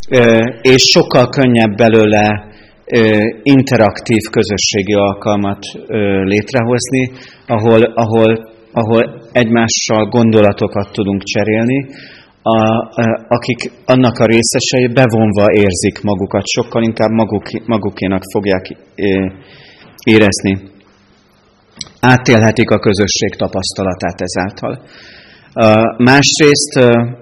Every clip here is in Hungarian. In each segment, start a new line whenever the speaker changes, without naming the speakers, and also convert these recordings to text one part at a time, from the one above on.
és sokkal könnyebb belőle interaktív közösségi alkalmat létrehozni, ahol egymással gondolatokat tudunk cserélni, akik annak a részesei bevonva érzik magukat, sokkal inkább magukénak fogják érezni. Átélhetik a közösség tapasztalatát ezáltal. Másrészt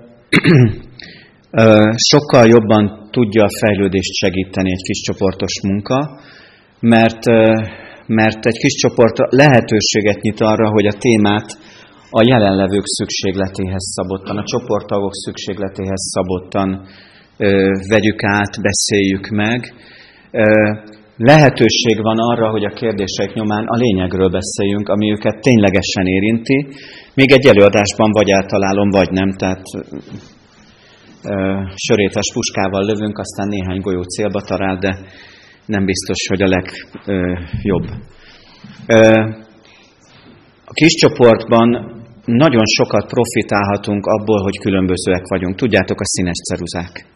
sokkal jobban tudja a fejlődést segíteni egy kis csoportos munka, mert egy kis csoport lehetőséget nyit arra, hogy a témát a jelenlevők szükségletéhez szabottan, a csoporttagok szükségletéhez szabottan vegyük át, beszéljük meg. Lehetőség van arra, hogy a kérdések nyomán a lényegről beszéljünk, ami őket ténylegesen érinti. Még egy előadásban vagy eltalálom, vagy nem, tehát sörétes puskával lövünk, aztán néhány golyó célba talál, de nem biztos, hogy a legjobb. A kis csoportban nagyon sokat profitálhatunk abból, hogy különbözőek vagyunk. Tudjátok, a színes ceruzák.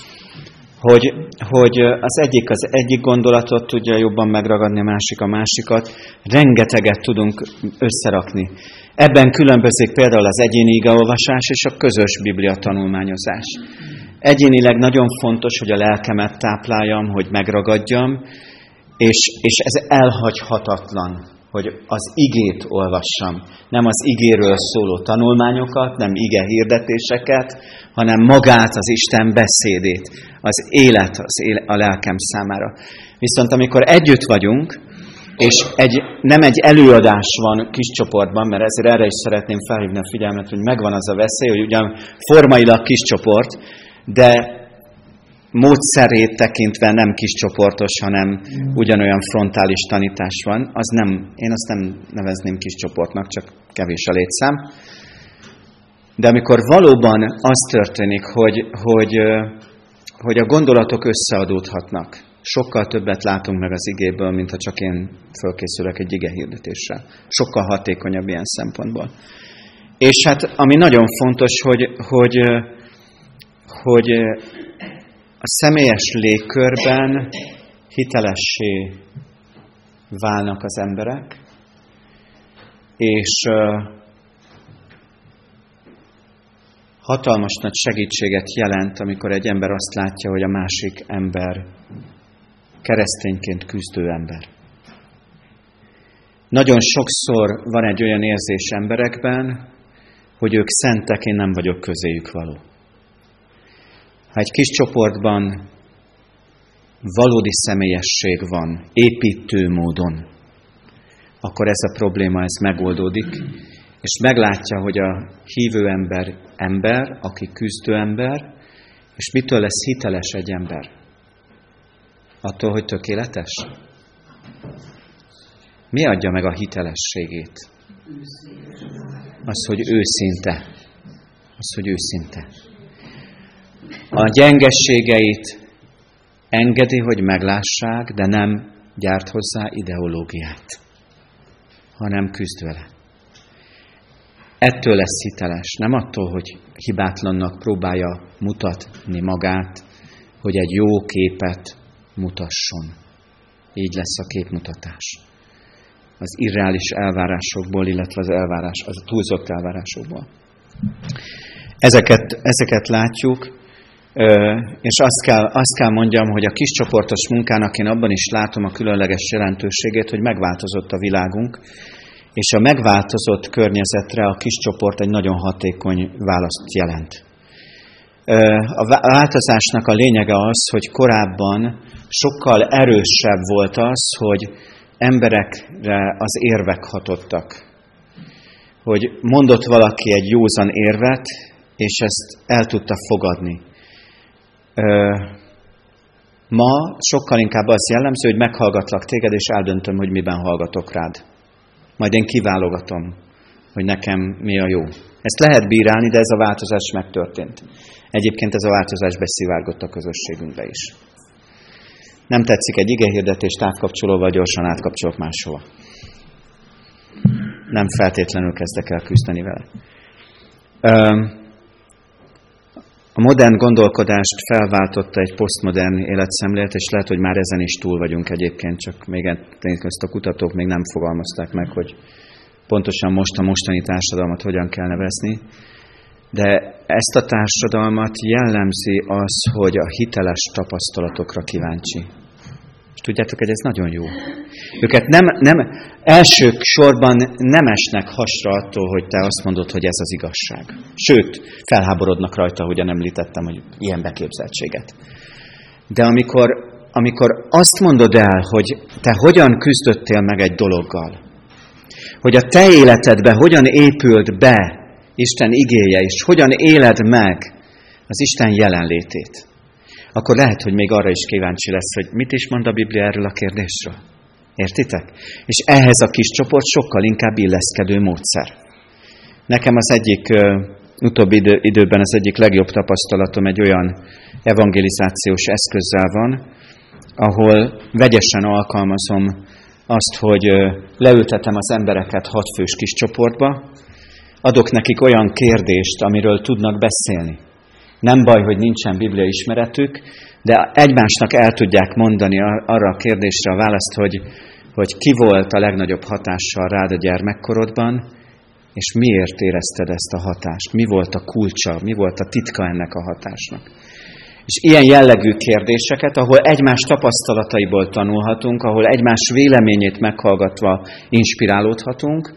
Hogy az egyik gondolatot tudja jobban megragadni, a másikat. Rengeteget tudunk összerakni. Ebben különbözik például az egyéni igeolvasás és a közös Biblia tanulmányozás. Egyénileg nagyon fontos, hogy a lelkemet tápláljam, hogy megragadjam, és ez elhagyhatatlan, hogy az igét olvassam. Nem az igéről szóló tanulmányokat, nem ige hirdetéseket, hanem magát, az Isten beszédét, az élet a lelkem számára. Viszont amikor együtt vagyunk, és nem egy előadás van kis csoportban, mert ezért erre is szeretném felhívni a figyelmet, hogy megvan az a veszély, hogy ugyan formailag kis csoport, de módszerét tekintve nem kis csoportos, hanem ugyanolyan frontális tanítás van. Én azt nem nevezném kis csoportnak, csak kevés a létszám. De amikor valóban az történik, hogy a gondolatok összeadódhatnak, sokkal többet látunk meg az igéből, mint ha csak én fölkészülök egy ige hirdetésre. Sokkal hatékonyabb ilyen szempontból. És hát ami nagyon fontos, hogy a személyes légkörben hitelessé válnak az emberek, és hatalmas nagy segítséget jelent, amikor egy ember azt látja, hogy a másik ember keresztényként küzdő ember. Nagyon sokszor van egy olyan érzés emberekben, hogy ők szentek, én nem vagyok közéjük való. Ha egy kis csoportban valódi személyesség van, építő módon, akkor ez a probléma megoldódik, és meglátja, hogy a hívő ember, aki küzdő ember, és mitől lesz hiteles egy ember? Attól, hogy tökéletes? Mi adja meg a hitelességét? Az, hogy őszinte. A gyengességeit engedi, hogy meglássák, de nem gyárt hozzá ideológiát, hanem küzd vele. Ettől lesz hiteles, nem attól, hogy hibátlannak próbálja mutatni magát, hogy egy jó képet mutasson. Így lesz a képmutatás. Az irreális elvárásokból, illetve az túlzott elvárásokból. Ezeket látjuk, és azt kell mondjam, hogy a kiscsoportos munkának én abban is látom a különleges jelentőségét, hogy megváltozott a világunk, és a megváltozott környezetre a kiscsoport egy nagyon hatékony választ jelent. A változásnak a lényege az, hogy korábban sokkal erősebb volt az, hogy emberekre az érvek hatottak. Hogy mondott valaki egy józan érvet, és ezt el tudta fogadni. Ma sokkal inkább az jellemző, hogy meghallgatlak téged, és eldöntöm, hogy miben hallgatok rád. Majd én kiválogatom, hogy nekem mi a jó. Ezt lehet bírálni, de ez a változás megtörtént. Egyébként ez a változás beszivárgott a közösségünkbe is. Nem tetszik egy igehirdetés távkapcsolóval, gyorsan átkapcsolok máshova. Nem feltétlenül kezdek el küzdeni vele. A modern gondolkodást felváltotta egy posztmodern életszemlélet, és lehet, hogy már ezen is túl vagyunk egyébként, csak még ezt a kutatók még nem fogalmazták meg, hogy pontosan most a mostani társadalmat hogyan kell nevezni. De ezt a társadalmat jellemzi az, hogy a hiteles tapasztalatokra kíváncsi. És tudjátok, hogy ez nagyon jó. Őket nem első sorban nem esnek hasra attól, hogy te azt mondod, hogy ez az igazság. Sőt, felháborodnak rajta, ahogyan említettem, hogy ilyen beképzeltséget. De amikor azt mondod el, hogy te hogyan küzdöttél meg egy dologgal, hogy a te életedbe hogyan épült be Isten igéje, és hogyan éled meg az Isten jelenlétét, akkor lehet, hogy még arra is kíváncsi lesz, hogy mit is mond a Biblia erről a kérdésről. Értitek? És ehhez a kis csoport sokkal inkább illeszkedő módszer. Nekem az egyik utóbbi időben az egyik legjobb tapasztalatom egy olyan evangelizációs eszközzel van, ahol vegyesen alkalmazom azt, hogy leültetem az embereket 6 fős kis csoportba, adok nekik olyan kérdést, amiről tudnak beszélni. Nem baj, hogy nincsen Biblia ismeretük, de egymásnak el tudják mondani arra a kérdésre a választ, hogy ki volt a legnagyobb hatással rád a gyermekkorodban, és miért érezted ezt a hatást, mi volt a kulcsa, mi volt a titka ennek a hatásnak. És ilyen jellegű kérdéseket, ahol egymás tapasztalataiból tanulhatunk, ahol egymás véleményét meghallgatva inspirálódhatunk,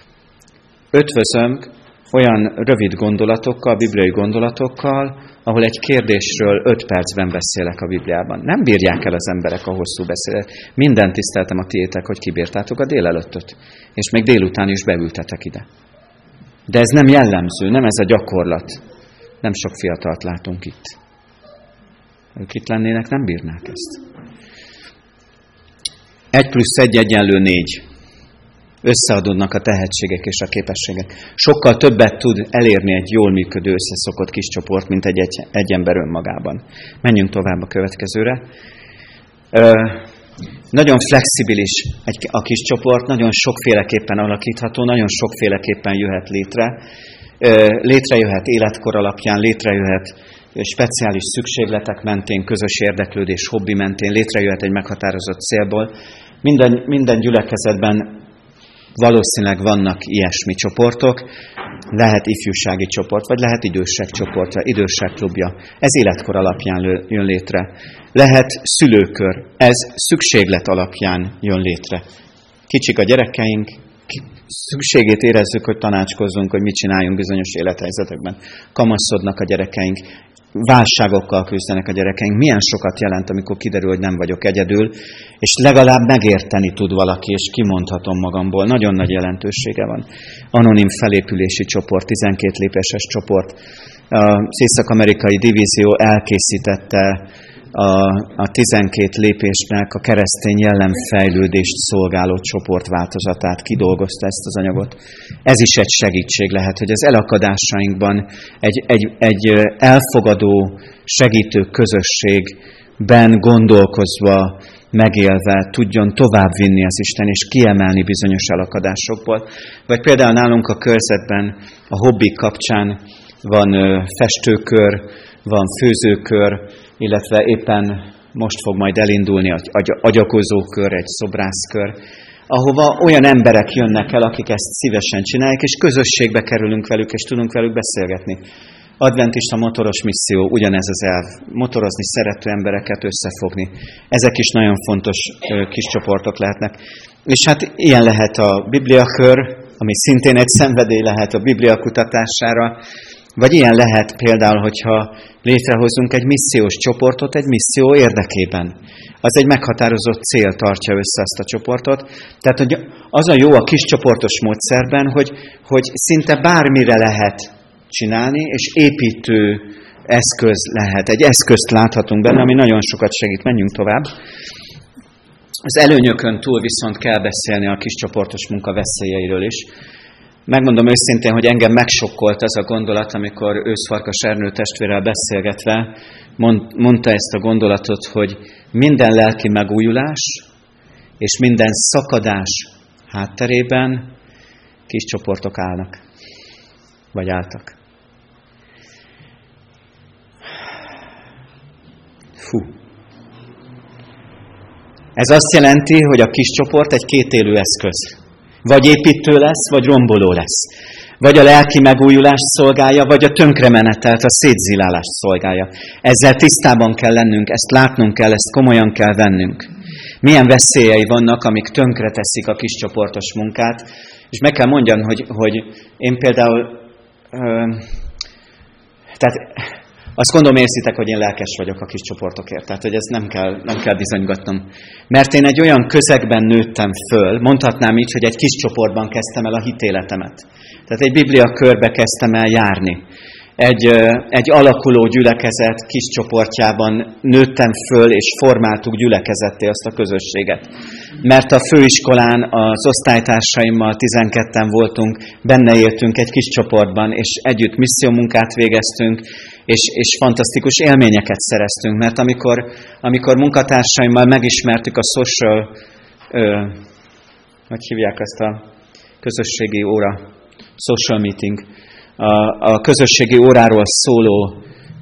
ötvözöm olyan rövid gondolatokkal, bibliai gondolatokkal, ahol egy kérdésről 5 percben beszélek a Bibliában. Nem bírják el az emberek a hosszú beszélet. Minden tiszteltem a tiétek, hogy kibírtátok a délelőttöt. És még délután is beültetek ide. De ez nem jellemző, nem ez a gyakorlat. Nem sok fiatalt látunk itt. Ők itt lennének, nem bírnák ezt. 1+1=4. Összeadódnak a tehetségek és a képességek. Sokkal többet tud elérni egy jól működő, összeszokott kis csoport, mint egy ember önmagában. Menjünk tovább a következőre. Nagyon flexibilis a kis csoport, nagyon sokféleképpen alakítható, nagyon sokféleképpen jöhet létre. Létrejöhet életkor alapján, létrejöhet speciális szükségletek mentén, közös érdeklődés, hobbi mentén, létrejöhet egy meghatározott célból. Minden gyülekezetben valószínűleg vannak ilyesmi csoportok, lehet ifjúsági csoport, vagy lehet idősek csoportja, idősek klubja. Ez életkor alapján jön létre. Lehet szülőkör, ez szükséglet alapján jön létre. Kicsik a gyerekeink, szükségét érezzük, hogy tanácskozzunk, hogy mit csináljunk bizonyos élethelyzetekben. Kamaszodnak a gyerekeink, válságokkal küzdenek a gyerekeink. Milyen sokat jelent, amikor kiderül, hogy nem vagyok egyedül, és legalább megérteni tud valaki, és kimondhatom magamból. Nagyon nagy jelentősége van. Anonim felépülési csoport, 12 lépéses csoport. Az észak-amerikai divízió elkészítette a 12 lépésnek a keresztény jellemfejlődést szolgáló csoportváltozatát, kidolgozta ezt az anyagot. Ez is egy segítség lehet, hogy az elakadásainkban egy elfogadó, segítő közösségben gondolkozva, megélve tudjon továbbvinni az Isten, és kiemelni bizonyos elakadásokból. Vagy például nálunk a körzetben, a hobbik kapcsán van festőkör, van főzőkör, illetve éppen most fog majd elindulni agyakozókör, egy szobrászkör, ahova olyan emberek jönnek el, akik ezt szívesen csinálják, és közösségbe kerülünk velük, és tudunk velük beszélgetni. Adventista motoros misszió, ugyanez az elv. Motorozni szerető embereket összefogni. Ezek is nagyon fontos kis csoportok lehetnek. És hát ilyen lehet a bibliakör, ami szintén egy szenvedély lehet a Biblia kutatására, vagy ilyen lehet például, hogyha létrehozunk egy missziós csoportot egy misszió érdekében. Az egy meghatározott cél tartja össze ezt a csoportot. Tehát hogy az a jó a kis csoportos módszerben, hogy szinte bármire lehet csinálni, és építő eszköz lehet. Egy eszközt láthatunk benne, ami nagyon sokat segít. Menjünk tovább. Az előnyökön túl viszont kell beszélni a kis csoportos munka veszélyeiről is. Megmondom őszintén, hogy engem megsokkolt az a gondolat, amikor Őszfarkas Ernő testvérrel beszélgetve mondta ezt a gondolatot, hogy minden lelki megújulás és minden szakadás hátterében kis csoportok állnak, vagy álltak. Ez azt jelenti, hogy a kis csoport egy kétélű eszköz. Vagy építő lesz, vagy romboló lesz. Vagy a lelki megújulást szolgálja, vagy a tönkremenetelt, a szétzilálást szolgálja. Ezzel tisztában kell lennünk, ezt látnunk kell, ezt komolyan kell vennünk. Milyen veszélyei vannak, amik tönkreteszik a kiscsoportos munkát. És meg kell mondjam, hogy én például... Tehát azt gondolom érzitek, hogy én lelkes vagyok a kis csoportokért. Tehát, hogy ezt nem kell bizonygatnom. Mert én egy olyan közegben nőttem föl, mondhatnám így, hogy egy kis csoportban kezdtem el a hitéletemet. Tehát egy Biblia körbe kezdtem el járni. Egy alakuló gyülekezet kis csoportjában nőttem föl, és formáltuk gyülekezetté azt a közösséget. Mert a főiskolán az osztálytársaimmal 12-en voltunk, benne éltünk egy kis csoportban, és együtt missziómunkát végeztünk, és fantasztikus élményeket szereztünk. Mert amikor munkatársaimmal megismertük a hogy hívják ezt a közösségi óra? Social meeting. A közösségi óráról szóló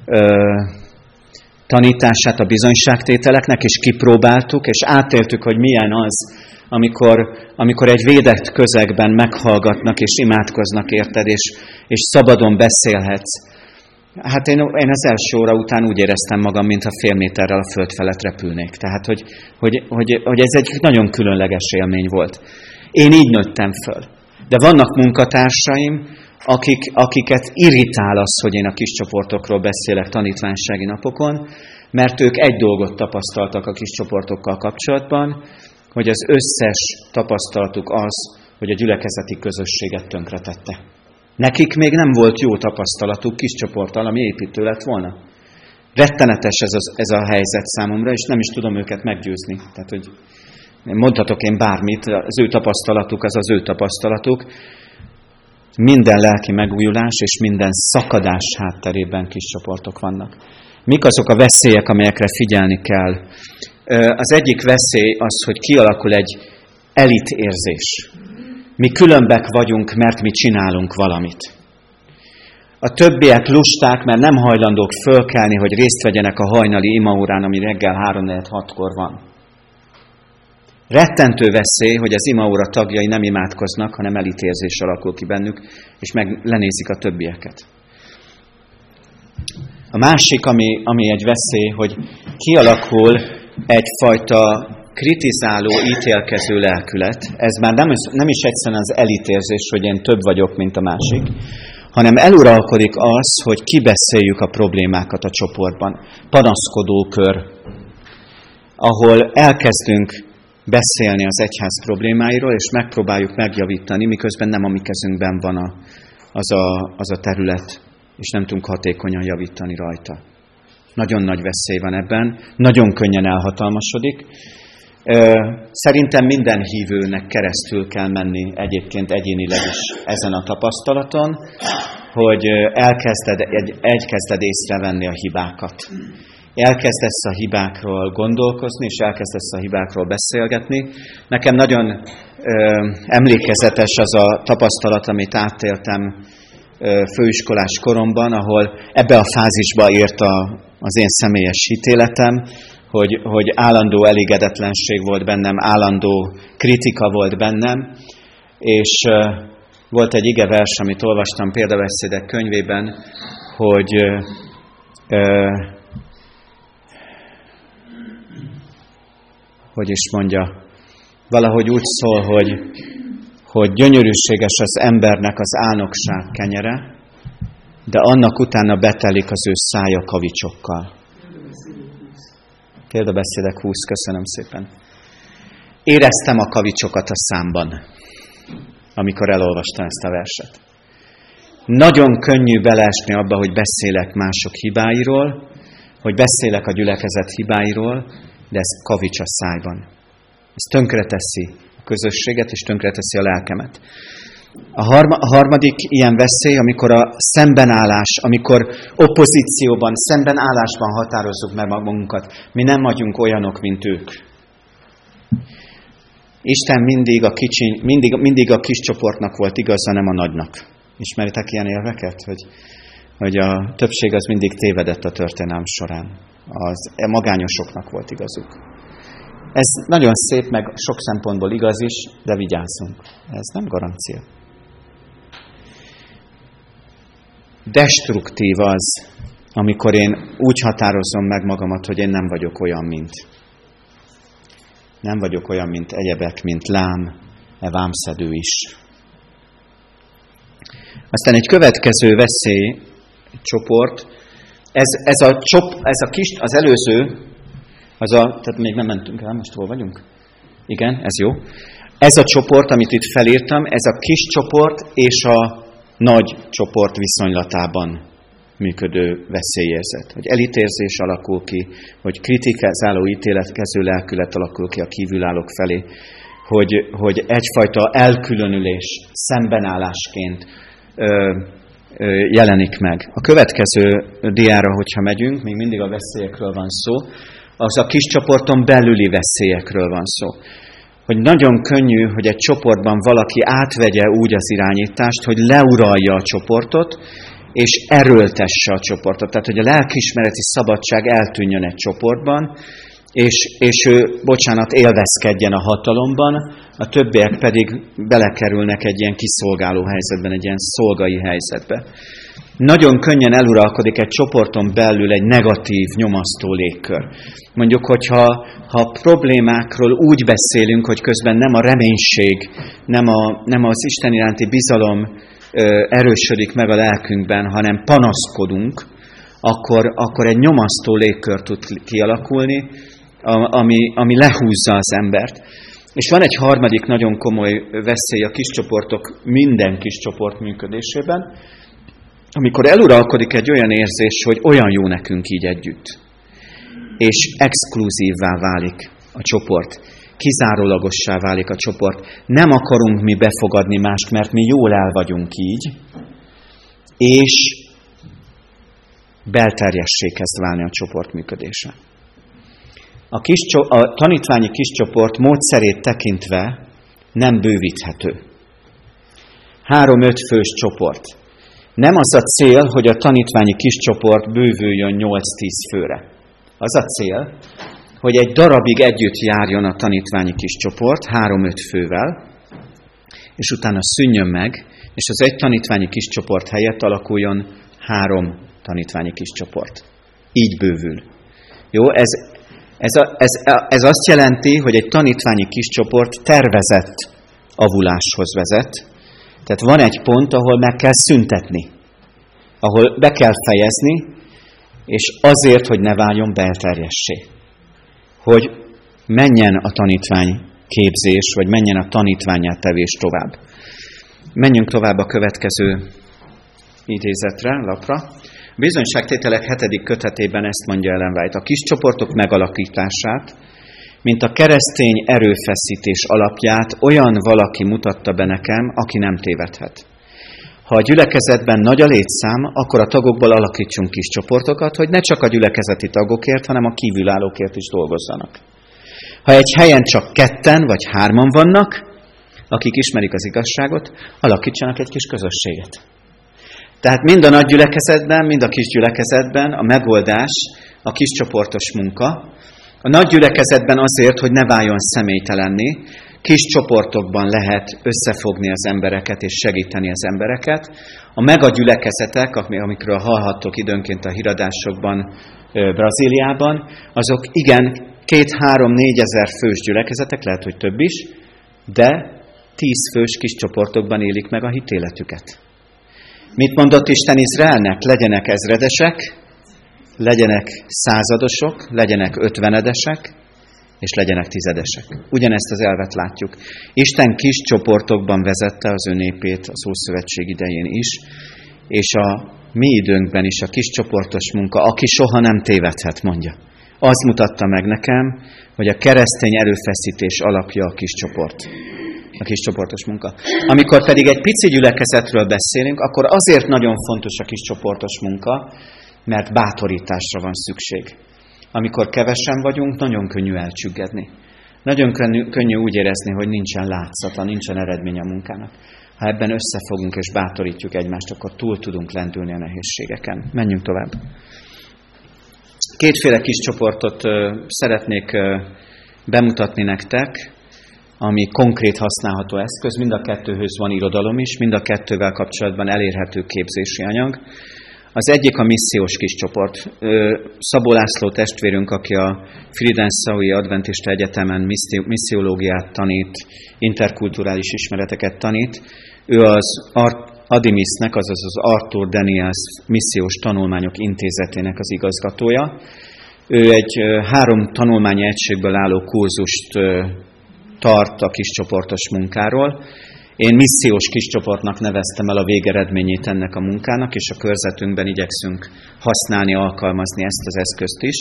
tanítását a bizonyságtételeknek, és kipróbáltuk, és átéltük, hogy milyen az, amikor egy védett közegben meghallgatnak, és imádkoznak érted, és szabadon beszélhetsz. Hát én az első óra után úgy éreztem magam, mintha fél méterrel a föld felett repülnék. Tehát, hogy ez egy nagyon különleges élmény volt. Én így nőttem föl. De vannak munkatársaim, akiket irritál az, hogy én a kis csoportokról beszélek tanítványsági napokon, mert ők egy dolgot tapasztaltak a kis csoportokkal kapcsolatban, hogy az összes tapasztalatuk az, hogy a gyülekezeti közösséget tönkretette. Nekik még nem volt jó tapasztalatuk kis csoporttal, ami építő lett volna. Rettenetes ez a helyzet számomra, és nem is tudom őket meggyőzni. Tehát, hogy mondhatok én bármit, az ő tapasztalatuk az ő tapasztalatuk. Minden lelki megújulás és minden szakadás hátterében kis csoportok vannak. Mik azok a veszélyek, amelyekre figyelni kell? Az egyik veszély az, hogy kialakul egy elitérzés. Mi különbek vagyunk, mert mi csinálunk valamit. A többiek lusták, mert nem hajlandók fölkelni, hogy részt vegyenek a hajnali imaórán, ami reggel 3-4-6-kor van. Rettentő veszély, hogy az imaóra tagjai nem imádkoznak, hanem elitérzés alakul ki bennük, és meg lenézik a többieket. A másik, ami egy veszély, hogy kialakul egyfajta kritizáló, ítélkező lelkület. Ez már nem is egyszerűen az elitérzés, hogy én több vagyok, mint a másik, hanem eluralkodik az, hogy kibeszéljük a problémákat a csoportban. Panaszkodó kör, ahol elkezdünk beszélni az egyház problémáiról, és megpróbáljuk megjavítani, miközben nem a mi kezünkben van az a terület, és nem tudunk hatékonyan javítani rajta. Nagyon nagy veszély van ebben, nagyon könnyen elhatalmasodik. Szerintem minden hívőnek keresztül kell menni egyébként egyénileg is ezen a tapasztalaton, hogy elkezded észrevenni a hibákat. Elkezdesz a hibákról gondolkozni, és elkezdesz a hibákról beszélgetni. Nekem nagyon emlékezetes az a tapasztalat, amit átéltem főiskolás koromban, ahol ebbe a fázisba ért az én személyes hitéletem, hogy állandó elégedetlenség volt bennem, állandó kritika volt bennem, és volt egy igevers, amit olvastam példabeszédek könyvében, hogy is mondja, valahogy úgy szól, hogy gyönyörűséges az embernek az álnokság kenyere, de annak utána betelik az ő szája kavicsokkal. Példabeszédek 20, köszönöm szépen. Éreztem a kavicsokat a számban, amikor elolvastam ezt a verset. Nagyon könnyű beleesni abba, hogy beszélek mások hibáiról, hogy beszélek a gyülekezet hibáiról, de ez kavics a szájban. Ez tönkreteszi a közösséget, és tönkreteszi a lelkemet. A harmadik ilyen veszély, amikor a szembenállás, amikor opozícióban, szembenállásban határozzuk meg magunkat. Mi nem vagyunk olyanok, mint ők. Isten mindig a kis csoportnak volt igaza, nem a nagynak. Ismeritek ilyen érveket? Hogy a többség az mindig tévedett a történelem során. A magányosoknak volt igazuk. Ez nagyon szép, meg sok szempontból igaz is, de vigyázzunk. Ez nem garancia. Destruktív az, amikor én úgy határozom meg magamat, hogy én nem vagyok olyan, mint. Nem vagyok olyan, mint egyebek, mint Lám, vámszedő is. Aztán egy következő veszélycsoport, ez a kis, az előző, tehát még nem mentünk el, most hol vagyunk? Igen, ez jó. Ez a csoport, amit itt felírtam, ez a kis csoport és a nagy csoport viszonylatában működő veszélyérzet. Hogy elítérzés alakul ki, hogy kritikázáló, ítéletkező lelkület alakul ki a kívülállók felé, hogy egyfajta elkülönülés, szembenállásként jelenik meg. A következő diára, hogyha megyünk, még mindig a veszélyekről van szó, az a kis csoporton belüli veszélyekről van szó. Hogy nagyon könnyű, hogy egy csoportban valaki átvegye úgy az irányítást, hogy leuralja a csoportot, és erőltesse a csoportot. Tehát, hogy a lelkiismereti szabadság eltűnjön egy csoportban, és ő, élvezkedjen a hatalomban, a többiek pedig belekerülnek egy ilyen kiszolgáló helyzetben, egy ilyen szolgai helyzetbe. Nagyon könnyen eluralkodik egy csoporton belül egy negatív, nyomasztó légkör. Mondjuk, hogyha problémákról úgy beszélünk, hogy közben nem a reménység, nem az Isten iránti bizalom erősödik meg a lelkünkben, hanem panaszkodunk, akkor egy nyomasztó légkör tud kialakulni, ami lehúzza az embert. És van egy harmadik nagyon komoly veszély a kiscsoportok, minden kiscsoport működésében, amikor eluralkodik egy olyan érzés, hogy olyan jó nekünk így együtt, és exkluzívvá válik a csoport, kizárólagossá válik a csoport, nem akarunk mi befogadni mást, mert mi jól el vagyunk így, és belterjessé kezd válni a csoport működése. A tanítványi kiscsoport módszerét tekintve nem bővíthető. 3-5 fős csoport. Nem az a cél, hogy a tanítványi kiscsoport bővüljön 8-10 főre. Az a cél, hogy egy darabig együtt járjon a tanítványi kiscsoport 3-5 fővel, és utána szűnjön meg, és az egy tanítványi kiscsoport helyett alakuljon 3 tanítványi kiscsoport. Így bővül. Jó, ez azt jelenti, hogy egy tanítványi kiscsoport tervezett avuláshoz vezet. Tehát van egy pont, ahol meg kell szüntetni, ahol be kell fejezni, és azért, hogy ne váljon belterjessé. Hogy menjen a tanítvány képzés, vagy menjen a tanítvánnyátevés tovább. Menjünk tovább a következő idézetre, lapra. A bizonyságtételek 7. kötetében ezt mondja Ellen White. A kis csoportok megalakítását, mint a keresztény erőfeszítés alapját olyan valaki mutatta be nekem, aki nem tévedhet. Ha a gyülekezetben nagy a létszám, akkor a tagokból alakítsunk kis csoportokat, hogy ne csak a gyülekezeti tagokért, hanem a kívülállókért is dolgozzanak. Ha egy helyen csak 2 vagy 3 vannak, akik ismerik az igazságot, alakítsanak egy kis közösséget. Tehát mind a nagy gyülekezetben, mind a kis gyülekezetben a megoldás a kis csoportos munka. A nagy gyülekezetben azért, hogy ne váljon személytelenné, kis csoportokban lehet összefogni az embereket és segíteni az embereket. A megagyülekezetek, amikről hallhattok időnként a híradásokban Brazíliában, azok igen 2-3-4 ezer fős gyülekezetek, lehet, hogy több is, de 10 fős kis csoportokban élik meg a hitéletüket. Mit mondott Isten Izraelnek? Legyenek ezredesek, legyenek századosok, legyenek 50-edesek, és legyenek 10-edesek. Ugyanezt az elvet látjuk. Isten kis csoportokban vezette az ő népét az Ószövetség idején is, és a mi időnkben is a kis csoportos munka, aki soha nem tévedhet, mondja. Az mutatta meg nekem, hogy a keresztény erőfeszítés alapja a kis csoport. A kis csoportos munka. Amikor pedig egy pici gyülekezetről beszélünk, akkor azért nagyon fontos a kis csoportos munka, mert bátorításra van szükség. Amikor kevesen vagyunk, nagyon könnyű elcsüggedni. Nagyon könnyű úgy érezni, hogy nincsen látszata, nincsen eredmény a munkának. Ha ebben összefogunk és bátorítjuk egymást, akkor túl tudunk lendülni a nehézségeken. Menjünk tovább. Kétféle kis csoportot szeretnék bemutatni nektek, ami konkrét használható eszköz. Mind a kettőhöz van irodalom is, mind a kettővel kapcsolatban elérhető képzési anyag. Az egyik a missziós kis csoport. Szabó László testvérünk, aki a Fridensaui Adventista Egyetemen missziológiát tanít, interkulturális ismereteket tanít. Ő az Adimisnek, azaz az Arthur Daniels Missziós Tanulmányok Intézetének az igazgatója. Ő egy 3 tanulmányi egységből álló kurzust tart a kiscsoportos munkáról. Én missziós kiscsoportnak neveztem el a végeredményét ennek a munkának, és a körzetünkben igyekszünk használni, alkalmazni ezt az eszközt is.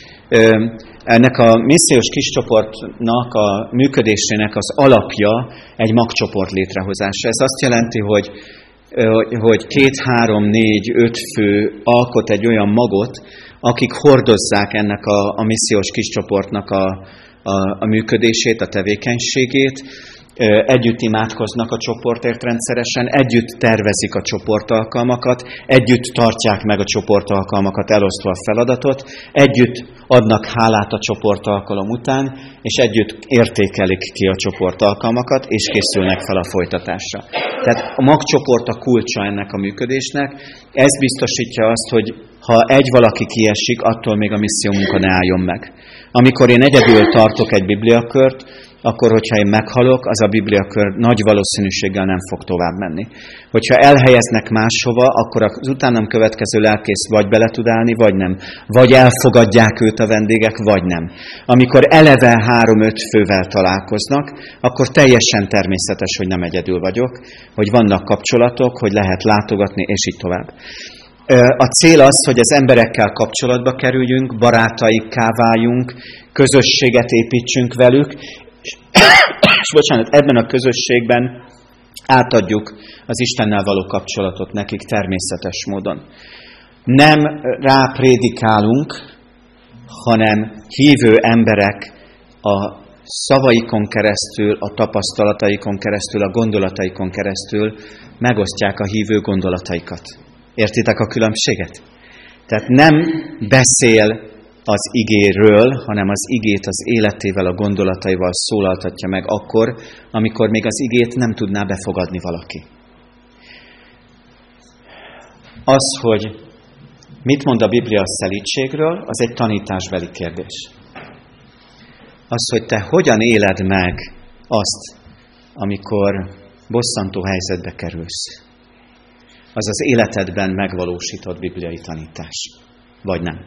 Ennek a missziós kiscsoportnak a működésének az alapja egy magcsoport létrehozása. Ez azt jelenti, hogy 2, 3, 4, 5 fő alkot egy olyan magot, akik hordozzák ennek a missziós kiscsoportnak a működését, a tevékenységét, együtt imádkoznak a csoportért rendszeresen, együtt tervezik a csoportalkalmakat, együtt tartják meg a csoportalkalmakat, elosztva a feladatot, együtt adnak hálát a csoportalkalom után, és együtt értékelik ki a csoportalkalmakat, és készülnek fel a folytatásra. Tehát a magcsoport a kulcsa ennek a működésnek. Ez biztosítja azt, hogy ha egy valaki kiesik, attól még a misszió munka ne álljon meg. Amikor én egyedül tartok egy bibliakört, akkor, hogyha én meghalok, az a bibliakör nagy valószínűséggel nem fog tovább menni. Hogyha elhelyeznek máshova, akkor az utánam következő lelkész vagy bele tud állni, vagy nem. Vagy elfogadják őt a vendégek, vagy nem. Amikor eleve 3-5 fővel találkoznak, akkor teljesen természetes, hogy nem egyedül vagyok, hogy vannak kapcsolatok, hogy lehet látogatni, és így tovább. A cél az, hogy az emberekkel kapcsolatba kerüljünk, barátaikká váljunk, közösséget építsünk velük, és ebben a közösségben átadjuk az Istennel való kapcsolatot nekik természetes módon. Nem ráprédikálunk, hanem hívő emberek a szavaikon keresztül, a tapasztalataikon keresztül, a gondolataikon keresztül megosztják a hívő gondolataikat. Értitek a különbséget? Tehát nem beszél az igéről, hanem az igét az életével, a gondolataival szólaltatja meg akkor, amikor még az igét nem tudná befogadni valaki. Az, hogy mit mond a Biblia a szelídségről, az egy tanításbeli kérdés. Az, hogy te hogyan éled meg azt, amikor bosszantó helyzetbe kerülsz, az az életedben megvalósított bibliai tanítás, vagy nem.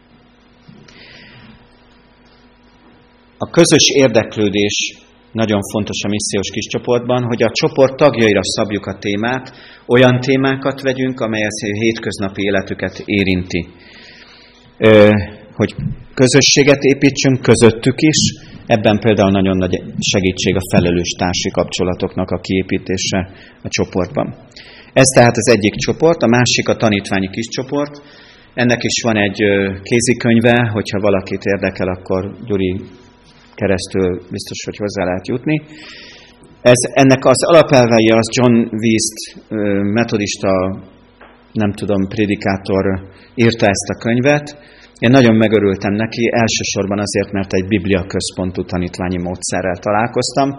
A közös érdeklődés nagyon fontos a missziós kiscsoportban, hogy a csoport tagjaira szabjuk a témát, olyan témákat vegyünk, amely a hétköznapi életüket érinti. Hogy közösséget építsünk közöttük is, ebben például nagyon nagy segítség a felelős társi kapcsolatoknak a kiépítése a csoportban. Ez tehát az egyik csoport, a másik a tanítványi kiscsoport. Ennek is van egy kézikönyve, hogyha valakit érdekel, akkor Gyuri keresztül biztos, hogy hozzá lehet jutni. Ennek az alapelvei az John Wiest, metodista, nem tudom, prédikátor írta ezt a könyvet. Én nagyon megörültem neki, elsősorban azért, mert egy biblia központú tanítványi módszerrel találkoztam.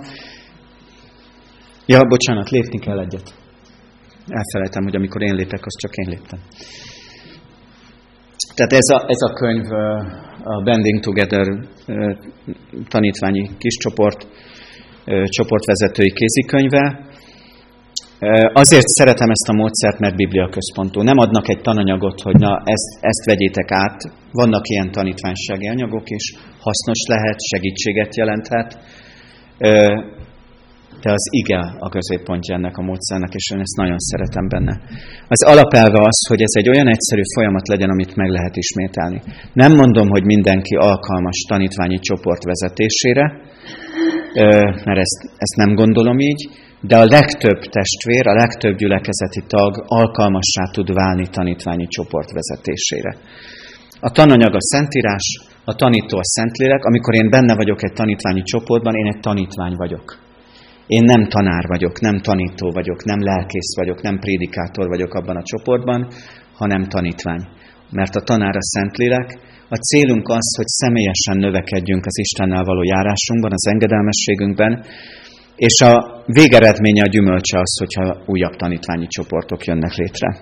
Ja, bocsánat, lépni kell egyet. Elfelejtem, hogy amikor én lépek, az csak én léptem. Tehát ez a könyv a Bending Together tanítványi kiscsoport, csoportvezetői kézikönyve. Azért szeretem ezt a módszert, mert biblia központú. Nem adnak egy tananyagot, hogy na, ezt vegyétek át. Vannak ilyen tanítványsági anyagok is, hasznos lehet, segítséget jelenthet, de az ige a középpontja ennek a módszernek, és én ezt nagyon szeretem benne. Az alapelve az, hogy ez egy olyan egyszerű folyamat legyen, amit meg lehet ismételni. Nem mondom, hogy mindenki alkalmas tanítványi csoport vezetésére, mert ezt nem gondolom így, de a legtöbb testvér, a legtöbb gyülekezeti tag alkalmassá tud válni tanítványi csoport vezetésére. A tananyag a Szentírás, a tanító a Szentlélek. Amikor én benne vagyok egy tanítványi csoportban, én egy tanítvány vagyok. Én nem tanár vagyok, nem tanító vagyok, nem lelkész vagyok, nem prédikátor vagyok abban a csoportban, hanem tanítvány. mert a tanár a Szentlélek. A célunk az, hogy személyesen növekedjünk az Istennel való járásunkban, az engedelmességünkben, és a végeredménye, a gyümölcse az, hogyha újabb tanítványi csoportok jönnek létre.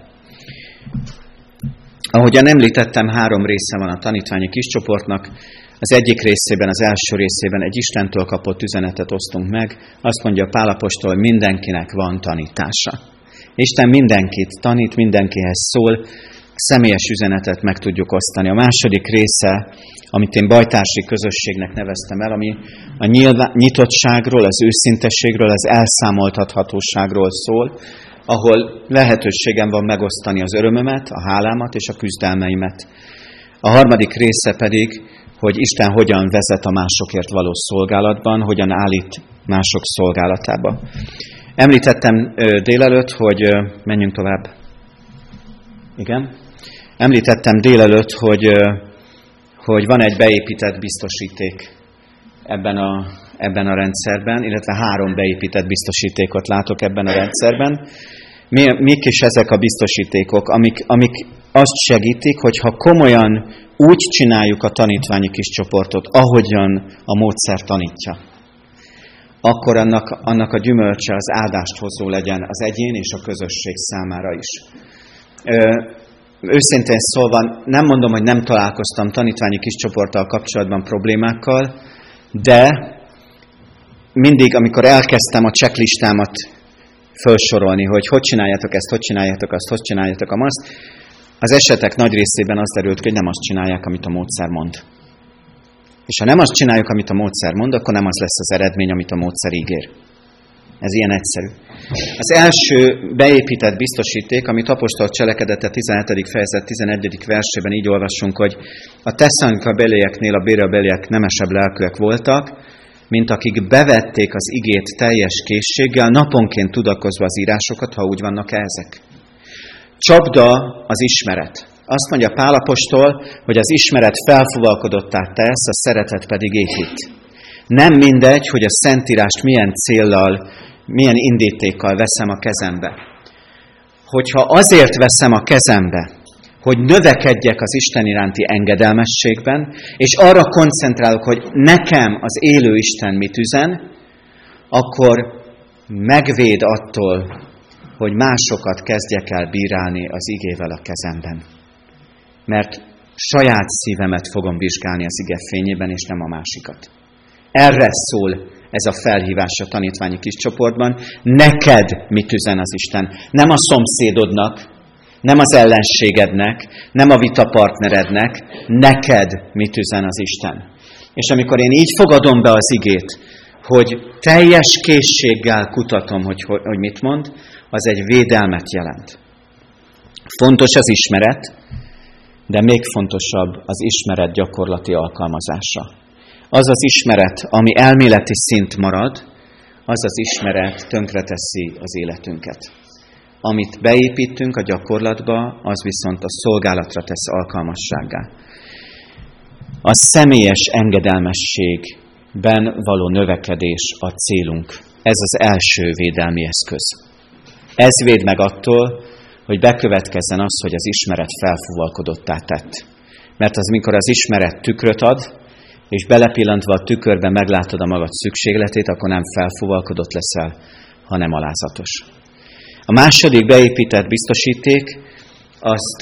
Ahogyan említettem, 3 része van a tanítványi kiscsoportnak. Az egyik részében, az első részében egy Istentől kapott üzenetet osztunk meg. Azt mondja Pál apostol, hogy mindenkinek van tanítása. Isten mindenkit tanít, mindenkihez szól, személyes üzenetet meg tudjuk osztani. A második része, amit én bajtársi közösségnek neveztem el, ami a nyitottságról, az őszintességről, az elszámoltathatóságról szól, ahol lehetőségem van megosztani az örömömet, a hálámat és a küzdelmeimet. A harmadik része pedig, hogy Isten hogyan vezet a másokért való szolgálatban, hogyan állít mások szolgálatába. Említettem délelőtt, hogy menjünk tovább. Igen? Említettem délelőtt, hogy van egy beépített biztosíték ebben a rendszerben, illetve 3 beépített biztosítékot látok ebben a rendszerben. Mik is ezek a biztosítékok, amik azt segítik, hogy ha komolyan úgy csináljuk a tanítványi kis csoportot, ahogyan a módszer tanítja, akkor annak a gyümölcse az áldást hozó legyen az egyén és a közösség számára is. Őszintén szólva nem mondom, hogy nem találkoztam tanítványi kis csoporttal kapcsolatban problémákkal, de mindig, amikor elkezdtem a checklistámat felsorolni, hogy csináljátok ezt, hogy csináljátok azt, hogy csináljátok azt, az esetek nagy részében az derült, hogy nem azt csinálják, amit a módszer mond. És ha nem azt csináljuk, amit a módszer mond, akkor nem az lesz az eredmény, amit a módszer ígér. Ez ilyen egyszerű. Az első beépített biztosíték, amit apostol cselekedete 17. fejezet 11. versében így olvassunk, hogy a Tesszalonika belieknél a béreabeliek nemesebb lelkűek voltak, mint akik bevették az igét teljes készséggel, naponként tudakozva az írásokat, ha úgy vannak ezek. Csapda az ismeret. Azt mondja Pál apostol, hogy az ismeret felfuvalkodottá tesz, a szeretet pedig épít. Nem mindegy, hogy a Szentírást milyen céllal, milyen indítékkal veszem a kezembe. Hogyha azért veszem a kezembe, hogy növekedjek az Isten iránti engedelmességben, és arra koncentrálok, hogy nekem az élő Isten mit üzen, akkor megvéd attól, hogy másokat kezdjek el bírálni az igével a kezemben. Mert saját szívemet fogom vizsgálni az ige fényében, és nem a másikat. Erre szól ez a felhívás a tanítványi kis csoportban. Neked mit üzen az Isten? Nem a szomszédodnak, nem az ellenségednek, nem a vitapartnerednek, neked mit üzen az Isten. És amikor én így fogadom be az igét, hogy teljes készséggel kutatom, hogy mit mond, az egy védelmet jelent. Fontos az ismeret, de még fontosabb az ismeret gyakorlati alkalmazása. Az az ismeret, ami elméleti szint marad, az az ismeret tönkreteszi az életünket. Amit beépítünk a gyakorlatba, az viszont a szolgálatra tesz alkalmassággá. A személyes engedelmességben való növekedés a célunk. Ez az első védelmi eszköz. Ez véd meg attól, hogy bekövetkezzen az, hogy az ismeret felfuvalkodottá tett. Mert az, mikor az ismeret tükröt ad, és belepillantva a tükörben meglátod a magad szükségletét, akkor nem felfuvalkodott leszel, hanem alázatos. A második beépített biztosíték, azt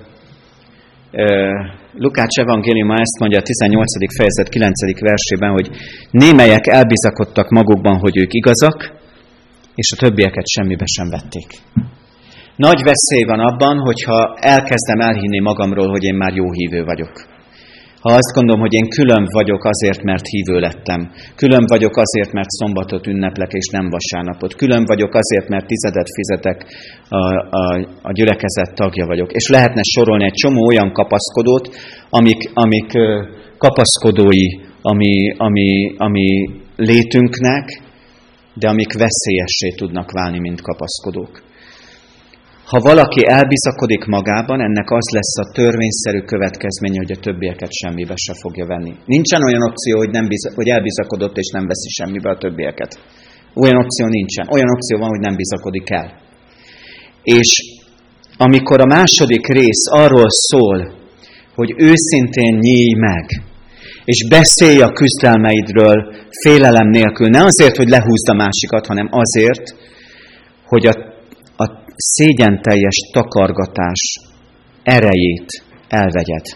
Lukács evangéliuma ezt mondja a 18. fejezet 9. versében, hogy némelyek elbizakodtak magukban, hogy ők igazak, és a többieket semmibe sem vették. Nagy veszély van abban, hogyha elkezdem elhinni magamról, hogy én már jó hívő vagyok. Ha azt gondolom, hogy én külön vagyok azért, mert hívő lettem. Külön vagyok azért, mert szombatot ünneplek, és nem vasárnapot. Külön vagyok azért, mert tizedet fizetek, a gyülekezet tagja vagyok. És lehetne sorolni egy csomó olyan kapaszkodót, amik kapaszkodói ami létünknek, de amik veszélyessé tudnak válni, mint kapaszkodók. Ha valaki elbizakodik magában, ennek az lesz a törvényszerű következménye, hogy a többieket semmibe se fogja venni. Nincsen olyan opció, hogy elbizakodott és nem veszi semmibe a többieket. Olyan opció nincsen. Olyan opció van, hogy nem bizakodik el. És amikor a második rész arról szól, hogy őszintén nyílj meg, és beszélj a küzdelmeidről félelem nélkül, ne azért, hogy lehúzd a másikat, hanem azért, hogy a szégyenteljes takargatás erejét elvegyed.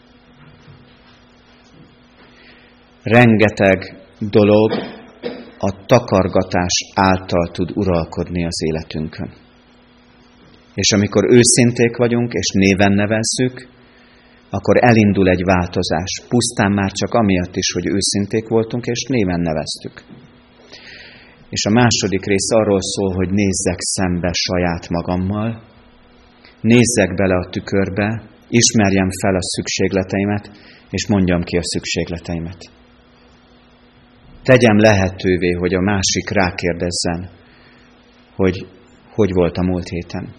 Rengeteg dolog a takargatás által tud uralkodni az életünkön. És amikor őszinték vagyunk, és néven nevezzük, akkor elindul egy változás. Pusztán már csak amiatt is, hogy őszinték voltunk, és néven neveztük. És a második rész arról szól, hogy nézzek szembe saját magammal, nézzek bele a tükörbe, ismerjem fel a szükségleteimet, és mondjam ki a szükségleteimet. Tegyem lehetővé, hogy a másik rákérdezzen, hogy volt a múlt héten.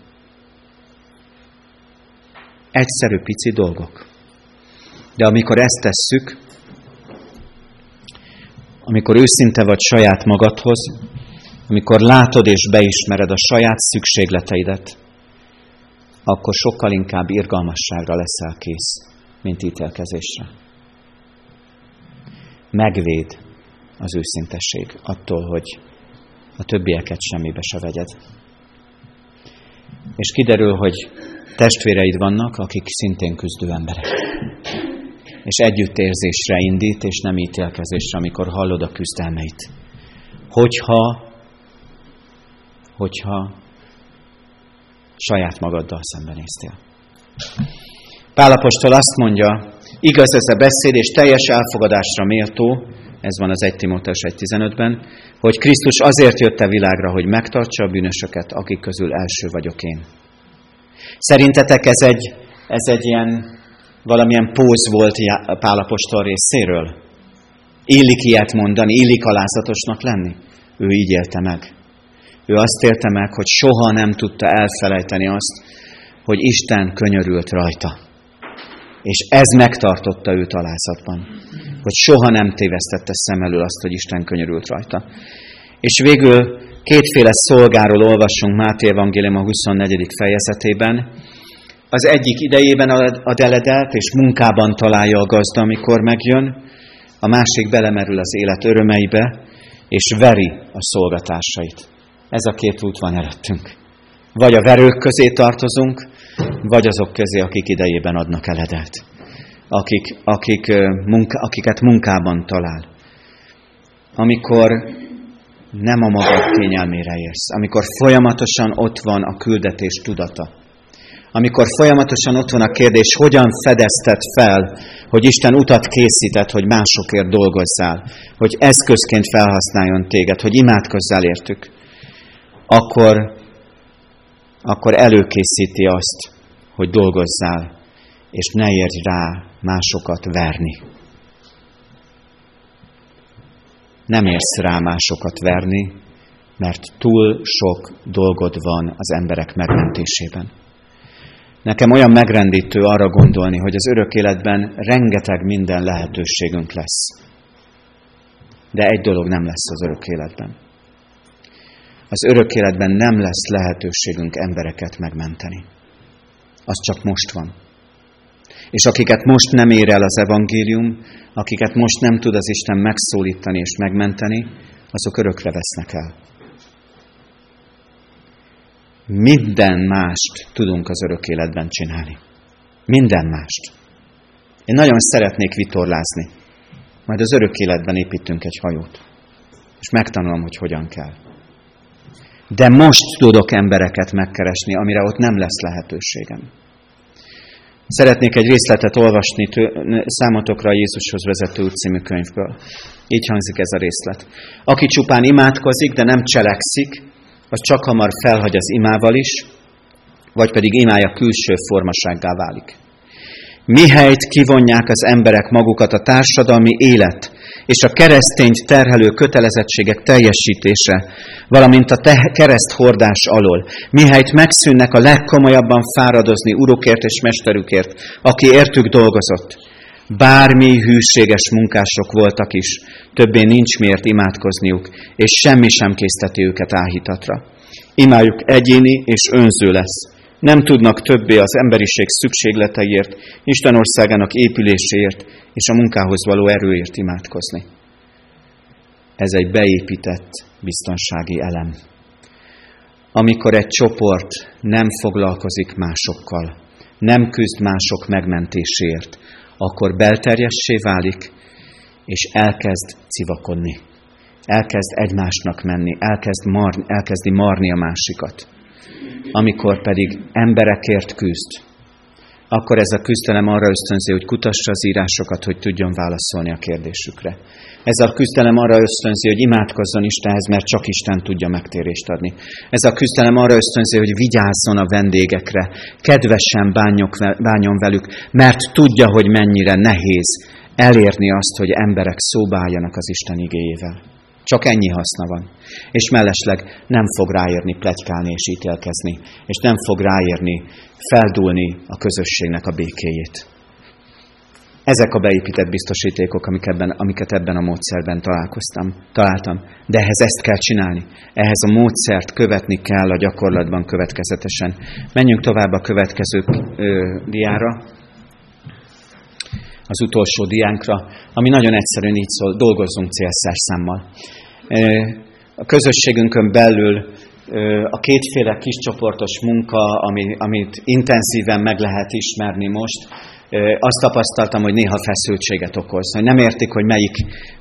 Egyszerű, pici dolgok. De amikor ezt tesszük, amikor őszinte vagy saját magadhoz, amikor látod és beismered a saját szükségleteidet, akkor sokkal inkább irgalmasságra leszel kész, mint ítélkezésre. Megvéd az őszintesség attól, hogy a többieket semmibe se vegyed. És kiderül, hogy testvéreid vannak, akik szintén küzdő emberek. És együttérzésre indít, és nem ítélkezésre, amikor hallod a küzdelmeit. Hogyha saját magaddal szembenéztél. Pál apostol azt mondja, igaz ez a beszéd, és teljes elfogadásra méltó, ez van az 1 Timóteus 1.15-ben, hogy Krisztus azért jött a világra, hogy megtartsa a bűnösöket, akik közül első vagyok én. Szerintetek ez egy ilyen valamilyen póz volt Pál apostol részéről? Illik ilyet mondani, illik alázatosnak lenni? Ő így élte meg. Ő azt élte meg, hogy soha nem tudta elfelejteni azt, hogy Isten könyörült rajta. És ez megtartotta őt alázatban. Hogy soha nem tévesztette szem elől azt, hogy Isten könyörült rajta. És végül kétféle szolgáról olvasunk Máté evangélium a 24. fejezetében. Az egyik idejében a deledelt, és munkában találja a gazda, amikor megjön. A másik belemerül az élet örömeibe, és veri a szolgatársait. Ez a két út van előttünk. Vagy a verők közé tartozunk, vagy azok közé, akik idejében adnak eledelt. Akiket munkában talál. Amikor nem a magad kényelmére érsz. Amikor folyamatosan ott van a küldetés tudata. Amikor folyamatosan ott van a kérdés, hogyan fedezted fel, hogy Isten utat készített, hogy másokért dolgozzál, hogy eszközként felhasználjon téged, hogy imádkozzál értük, akkor előkészíti azt, hogy dolgozzál, és ne érj rá másokat verni. Nem érsz rá másokat verni, mert túl sok dolgod van az emberek megmentésében. Nekem olyan megrendítő arra gondolni, hogy az örök életben rengeteg minden lehetőségünk lesz. De egy dolog nem lesz az örök életben. Az örök életben nem lesz lehetőségünk embereket megmenteni. Az csak most van. És akiket most nem ér el az evangélium, akiket most nem tud az Isten megszólítani és megmenteni, azok örökre vesznek el. Minden mást tudunk az örök életben csinálni. Minden mást. Én nagyon szeretnék vitorlázni. Majd az örök életben építünk egy hajót. És megtanulom, hogy hogyan kell. De most tudok embereket megkeresni, amire ott nem lesz lehetőségem. Szeretnék egy részletet olvasni számotokra a Jézushoz vezető út című könyvből. Így hangzik ez a részlet. Aki csupán imádkozik, de nem cselekszik, az csak hamar felhagy az imával is, vagy pedig imája külső formasággá válik. Mihelyt kivonják az emberek magukat a társadalmi élet és a keresztényt terhelő kötelezettségek teljesítése, valamint a kereszt hordás alól, mihelyt megszűnnek a legkomolyabban fáradozni urukért és mesterükért, aki értük dolgozott. Bármi hűséges munkások voltak is, többé nincs miért imádkozniuk, és semmi sem készteti őket áhítatra. Imájuk egyéni és önző lesz, Nem tudnak többé az emberiség szükségleteiért, Isten országának épüléséért és a munkához való erőért imádkozni. Ez egy beépített biztonsági elem. Amikor egy csoport nem foglalkozik másokkal, nem küzd mások megmentéséért, akkor belterjessé válik, és elkezd civakodni. Elkezd egymásnak menni, elkezdi marni a másikat. Amikor pedig emberekért küzd, akkor ez a küzdelem arra ösztönzi, hogy kutassa az írásokat, hogy tudjon válaszolni a kérdésükre. Ez a küzdelem arra ösztönzi, hogy imádkozzon Istenhez, mert csak Isten tudja megtérést adni. Ez a küzdelem arra ösztönzi, hogy vigyázzon a vendégekre, kedvesen bánjon velük, mert tudja, hogy mennyire nehéz elérni azt, hogy emberek szóba álljanak az Isten igéjével. Csak ennyi haszna van. És mellesleg nem fog ráérni pletykálni és ítélkezni, és nem fog ráérni feldúlni a közösségnek a békéjét. Ezek a beépített biztosítékok, amiket ebben a módszerben találtam. De ehhez ezt kell csinálni. Ehhez a módszert követni kell a gyakorlatban következetesen. Menjünk tovább a következő diára. Az utolsó diánkra, ami nagyon egyszerűen így szól, dolgozzunk célszerszámmal. A közösségünkön belül a kétféle kiscsoportos munka, amit intenzíven meg lehet ismerni most, azt tapasztaltam, hogy néha feszültséget okoz. Hogy nem értik, hogy melyik,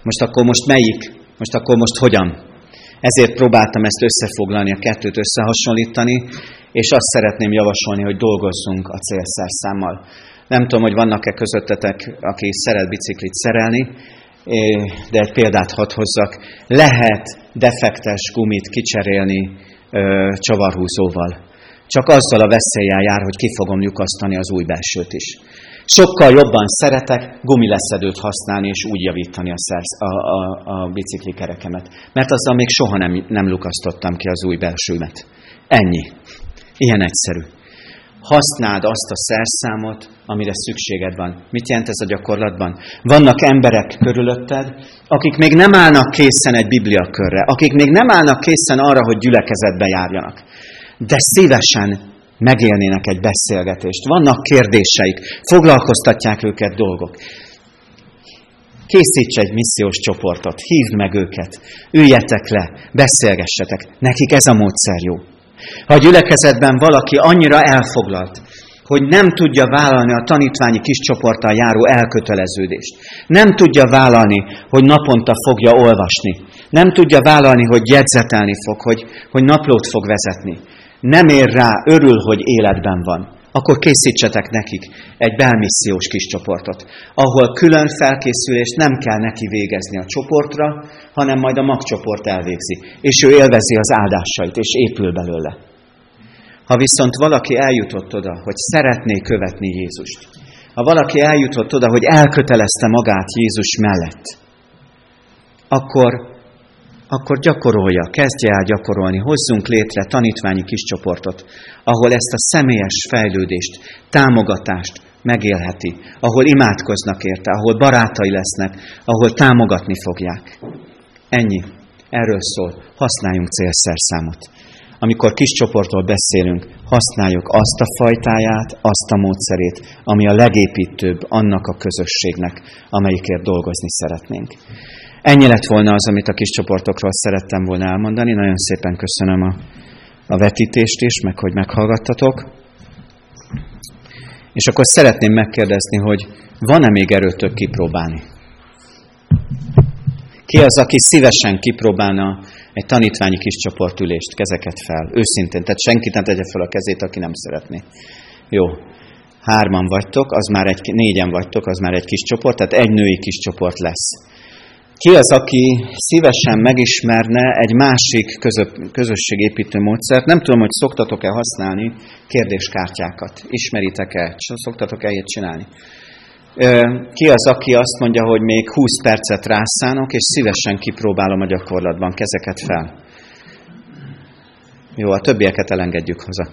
most akkor hogyan. Ezért próbáltam ezt összefoglalni, a kettőt összehasonlítani, és azt szeretném javasolni, hogy dolgozzunk a célszerszámmal. Nem tudom, hogy vannak-e közöttetek, aki szeret biciklit szerelni, de egy példát hadd hozzak. Lehet defektes gumit kicserélni csavarhúzóval. Csak azzal a veszéllyel jár, hogy ki fogom lyukasztani az új belsőt is. Sokkal jobban szeretek gumileszedőt használni és úgy javítani a biciklikerekemet. Mert azzal még soha nem lukasztottam ki az új belsőmet. Ennyi. Ilyen egyszerű. Használd azt a szerszámot, amire szükséged van. Mit jelent ez a gyakorlatban? Vannak emberek körülötted, akik még nem állnak készen egy bibliakörre, akik még nem állnak készen arra, hogy gyülekezetbe járjanak, de szívesen megélnének egy beszélgetést. Vannak kérdéseik, foglalkoztatják őket dolgok. Készíts egy missziós csoportot, hívd meg őket, üljetek le, beszélgessetek. Nekik ez a módszer jó. Ha a gyülekezetben valaki annyira elfoglalt, hogy nem tudja vállalni a tanítványi kis csoporttal járó elköteleződést, nem tudja vállalni, hogy naponta fogja olvasni, nem tudja vállalni, hogy jegyzetelni fog, hogy naplót fog vezetni, nem ér rá, örül, hogy életben van, akkor készítsetek nekik egy belmissziós kis csoportot, ahol külön felkészülést nem kell neki végezni a csoportra, hanem majd a magcsoport elvégzi, és ő élvezi az áldásait, és épül belőle. Ha viszont valaki eljutott oda, hogy szeretné követni Jézust, ha valaki eljutott oda, hogy elkötelezte magát Jézus mellett, akkor gyakorolja, kezdje el gyakorolni, hozzunk létre tanítványi kis csoportot, ahol ezt a személyes fejlődést, támogatást megélheti, ahol imádkoznak érte, ahol barátai lesznek, ahol támogatni fogják. Ennyi. Erről szól. Használjunk célszerszámot. Amikor kis csoportról beszélünk, használjuk azt a fajtáját, azt a módszerét, ami a legépítőbb annak a közösségnek, amelyikért dolgozni szeretnénk. Ennyi lett volna az, amit a kis csoportokról szerettem volna elmondani. Nagyon szépen köszönöm a vetítést is, meg hogy meghallgattatok. És akkor szeretném megkérdezni, hogy van-e még erőtök kipróbálni? Ki az, aki szívesen kipróbálna egy tanítványi kis csoportülést, kezeket fel, őszintén, tehát senkit nem tegye fel a kezét, aki nem szeretné. Jó, 3 vagytok, négyen vagytok, az már egy kis csoport, tehát egy női kis csoport lesz. Ki az, aki szívesen megismerne egy másik közösségépítő módszert? Nem tudom, hogy szoktatok-e használni kérdéskártyákat. Ismeritek-e? Szoktatok-e ilyet csinálni? Ki az, aki azt mondja, hogy még 20 percet rászánok, és szívesen kipróbálom a gyakorlatban, kezeket fel? Jó, a többieket elengedjük haza.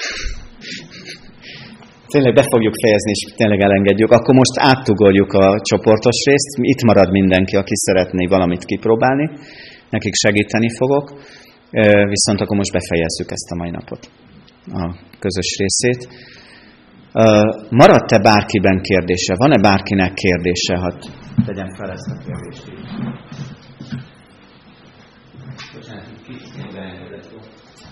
Tényleg be fogjuk fejezni, és tényleg elengedjük. Akkor most áttugoljuk a csoportos részt. Itt marad mindenki, aki szeretné valamit kipróbálni. Nekik segíteni fogok. Viszont akkor most befejezzük ezt a mai napot. a közös részét. Maradt-e bárkiben kérdése? Van-e bárkinek kérdése? Hát tegyem fel ezt a kérdést így. Bocsánat, kicsit beengedett.